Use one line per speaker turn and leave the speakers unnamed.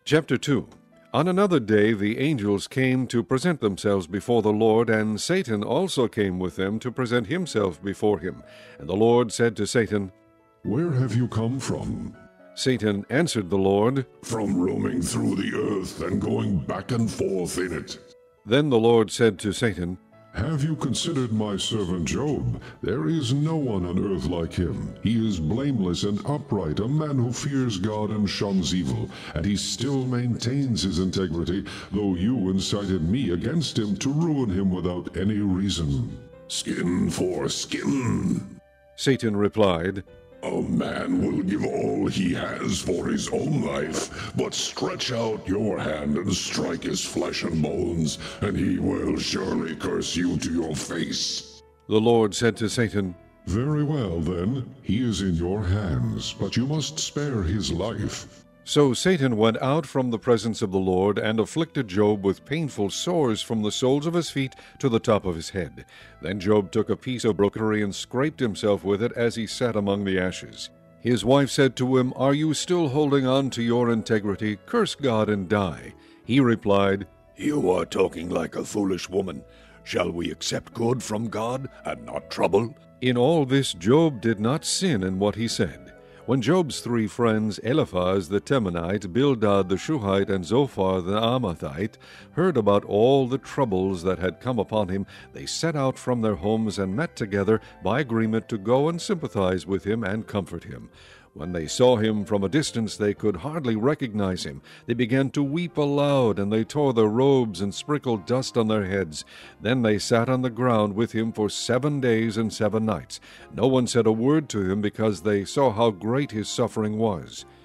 Chapter 2. On another day the angels came to present themselves before the Lord, and Satan also came with them to present himself before him. And the Lord said to Satan,
"Where have you come from?"
Satan answered the Lord,
"From roaming through the earth and going back and forth in it."
Then the Lord said to Satan,
"Have you considered my servant Job? There is no one on earth like him. He is blameless and upright, a man who fears God and shuns evil, and he still maintains his integrity, though you incited me against him to ruin him without any reason." "Skin for skin,"
Satan replied,
"A man will give all he has for his own life, but stretch out your hand and strike his flesh and bones, and he will surely curse you to your face."
The Lord said to Satan,
"Very well, then. He is in your hands, but you must spare his life."
So Satan went out from the presence of the Lord, and afflicted Job with painful sores from the soles of his feet to the top of his head. Then Job took a piece of brokery and scraped himself with it as he sat among the ashes. His wife said to him, "Are you still holding on to your integrity? Curse God and die." He replied,
"You are talking like a foolish woman. Shall we accept good from God and not trouble?"
In all this Job did not sin in what he said. When Job's three friends, Eliphaz the Temanite, Bildad the Shuhite, and Zophar the Amathite, heard about all the troubles that had come upon him, they set out from their homes and met together by agreement to go and sympathize with him and comfort him. When they saw him from a distance, they could hardly recognize him. They began to weep aloud, and they tore their robes and sprinkled dust on their heads. Then they sat on the ground with him for 7 days and 7 nights. No one said a word to him, because they saw how great his suffering was.